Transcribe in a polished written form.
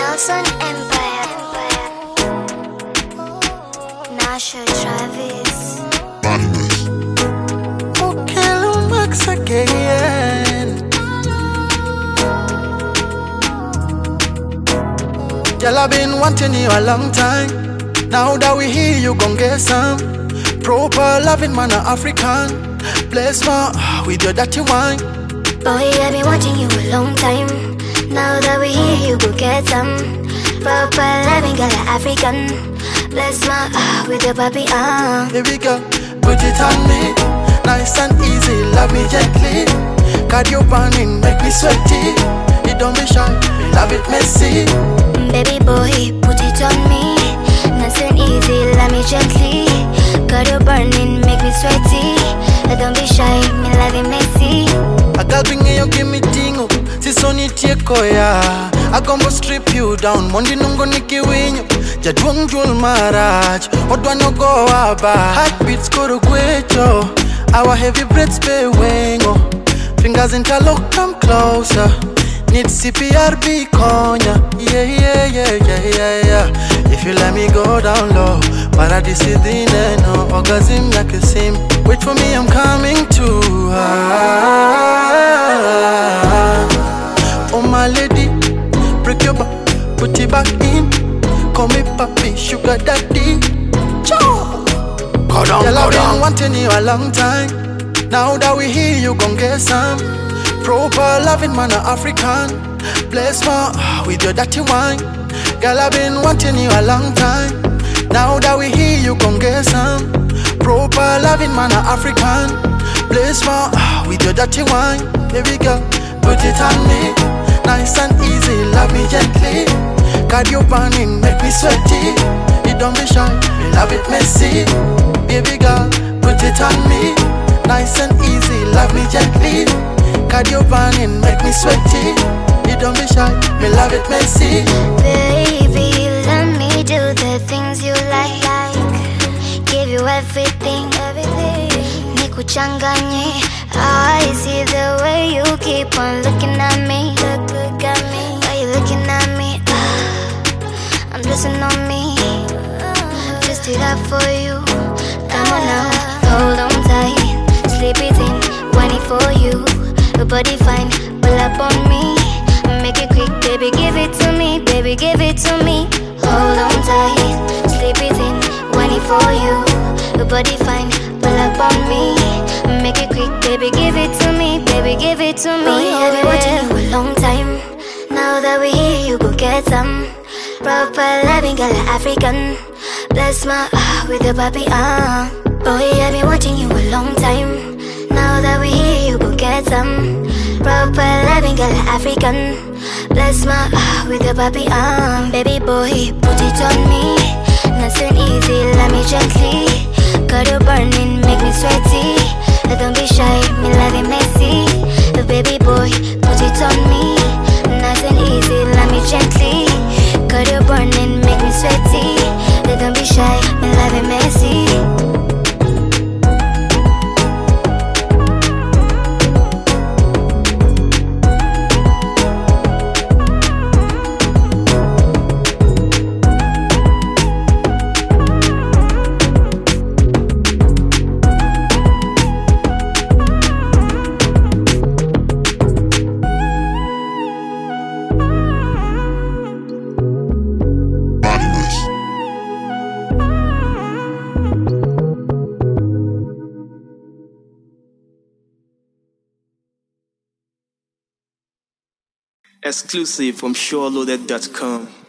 Nelson Empire. Nasha Travis. Okay, Max again. Girl, I've been wanting you a long time. Now that we here, you gon' get some proper loving man, African. Bless my with your dirty wine. Boy, I've been watching you a long time. Now that we're here, you go get some proper loving girl, African. Bless my with your puppy Baby girl, put it on me, nice and easy, love me gently. Cardio burning, make me sweaty. You don't be shy, me love it messy. Baby boy, put it on me, nice and easy, love me gently. Cardio burning, make me sweaty. Don't be shy, me love it messy. I got bring you, give me tingo. Sisoni tieko ya I gombo strip you down. Mondi nungo niki winyo Jadwong jewel maraj Odwa no go aba Heartbeats koro gwecho Our heavy breaths pay wengo. Fingers interlock, come closer. Need CPRB konya. Yeah. If you let me go down low Paradisi dine no Orgasm like a sim. Wait for me, I'm coming to Oh my lady, break your back, put it back in. Call me papi, sugar daddy. Ciao. Go down, Girl, go I've been down. wanting you a long time. Now that we here, you gon' get some proper loving man, African. Bless my with your dirty wine. Girl, I've been wanting you a long time. Now that we here, you gon' get some proper loving man, African. Bless my with your dirty wine. Baby girl, put it on me, nice and easy, love me gently. Cardio burning, make me sweaty. You don't be shy, me love it messy. Baby girl, put it on me, nice and easy, love me gently. Cardio burning, make me sweaty. You don't be shy, me love it messy. Baby, let me do the things you like. Give you everything. Nikuchanganye. I see the way you keep on looking at me. Look at me. Why you looking at me? I'm losing on me. Just it up for you. Come on now, hold on tight. Sleep it in, when it for you. Your body fine, pull up on me. Make it quick, baby, give it to me. Baby, give it to me. Hold on tight. Sleep it in, when it for you. Your body fine, pull up on me. Make it quick, baby, give it to me. Baby, give it to me. Boy, I've been watching you a long time. Now that we're here, you go get some proper loving girl, African. Bless my with your puppy Boy, I've been watching you a long time. Now that we're here, you go get some proper loving girl, African. Bless my with your puppy Baby boy, put it on me, nice and easy, let me gently. Cardio burning, make me sweaty. Don't be shy, me love it messy. Baby boy, put it on me, nice and easy, let me gently. Cardio burning, make me sweaty. Don't be shy, me love it messy. Exclusive from SureLoaded.com.